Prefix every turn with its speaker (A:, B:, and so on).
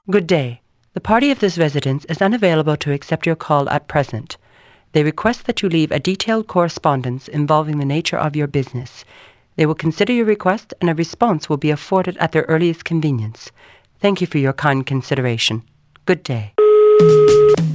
A: Good day. The party of this residence is unavailable to accept your call at present. They request that you leave a detailed correspondence involving the nature of your business. They will consider your request and a response will be afforded at their earliest convenience. Thank you for your kind consideration. Good day.